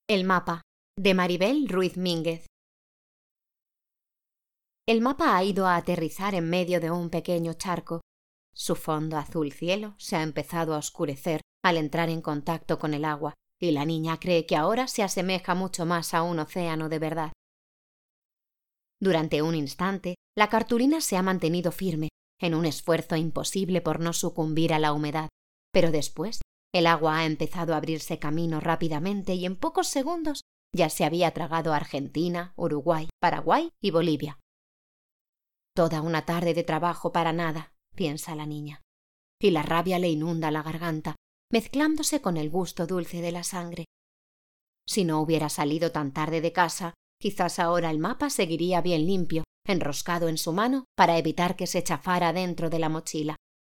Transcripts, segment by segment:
El mapa, de Maribel Ruiz Mínguez. El mapa ha ido a aterrizar en medio de un pequeño charco. Su fondo azul cielo se ha empezado a oscurecer al entrar en contacto con el agua, y la niña cree que ahora se asemeja mucho más a un océano de verdad. Durante un instante, la cartulina se ha mantenido firme, en un esfuerzo imposible por no sucumbir a la humedad, pero después el agua ha empezado a abrirse camino rápidamente y en pocos segundos ya se había tragado Argentina, Uruguay, Paraguay y Bolivia. Toda una tarde de trabajo para nada, piensa la niña, y la rabia le inunda la garganta, mezclándose con el gusto dulce de la sangre. Si no hubiera salido tan tarde de casa, quizás ahora el mapa seguiría bien limpio, enroscado en su mano para evitar que se chafara dentro de la mochila.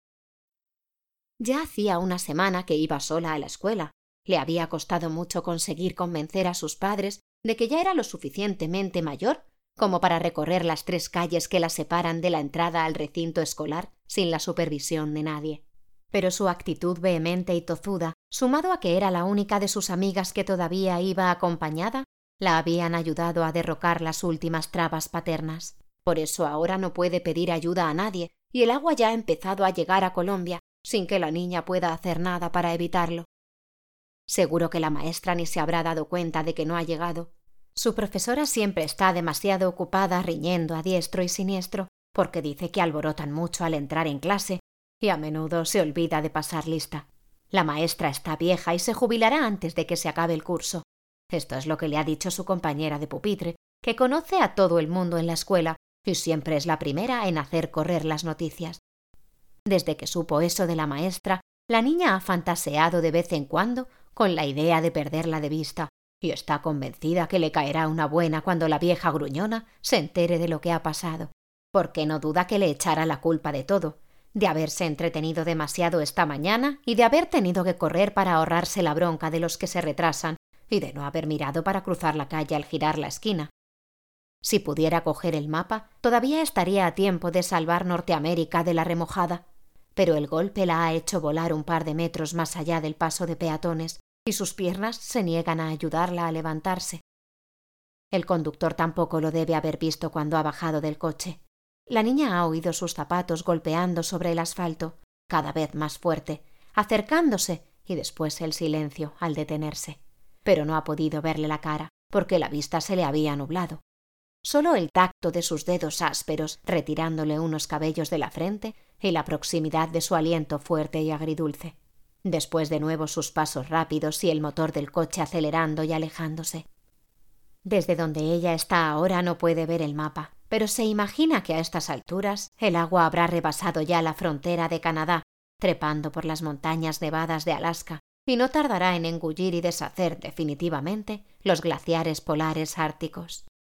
Ya hacía una semana que iba sola a la escuela. Le había costado mucho conseguir convencer a sus padres de que ya era lo suficientemente mayor como para recorrer las 3 calles que la separan de la entrada al recinto escolar sin la supervisión de nadie. Pero su actitud vehemente y tozuda, sumado a que era la única de sus amigas que todavía iba acompañada, la habían ayudado a derrocar las últimas trabas paternas. Por eso ahora no puede pedir ayuda a nadie, y el agua ya ha empezado a llegar a Colombia, sin que la niña pueda hacer nada para evitarlo. Seguro que la maestra ni se habrá dado cuenta de que no ha llegado. Su profesora siempre está demasiado ocupada riñendo a diestro y siniestro, porque dice que alborotan mucho al entrar en clase, y a menudo se olvida de pasar lista. La maestra está vieja y se jubilará antes de que se acabe el curso. Esto es lo que le ha dicho su compañera de pupitre, que conoce a todo el mundo en la escuela y siempre es la primera en hacer correr las noticias. Desde que supo eso de la maestra, la niña ha fantaseado de vez en cuando con la idea de perderla de vista, y está convencida que le caerá una buena cuando la vieja gruñona se entere de lo que ha pasado, porque no duda que le echará la culpa de todo, de haberse entretenido demasiado esta mañana y de haber tenido que correr para ahorrarse la bronca de los que se retrasan y de no haber mirado para cruzar la calle al girar la esquina. Si pudiera coger el mapa, todavía estaría a tiempo de salvar Norteamérica de la remojada, pero el golpe la ha hecho volar un par de metros más allá del paso de peatones y sus piernas se niegan a ayudarla a levantarse. El conductor tampoco lo debe haber visto cuando ha bajado del coche. La niña ha oído sus zapatos golpeando sobre el asfalto, cada vez más fuerte, acercándose y después el silencio al detenerse. Pero no ha podido verle la cara, porque la vista se le había nublado. Solo el tacto de sus dedos ásperos retirándole unos cabellos de la frente y la proximidad de su aliento fuerte y agridulce. Después de nuevo sus pasos rápidos y el motor del coche acelerando y alejándose. Desde donde ella está ahora no puede ver el mapa, pero se imagina que a estas alturas el agua habrá rebasado ya la frontera de Canadá, trepando por las montañas nevadas de Alaska, y no tardará en engullir y deshacer definitivamente los glaciares polares árticos.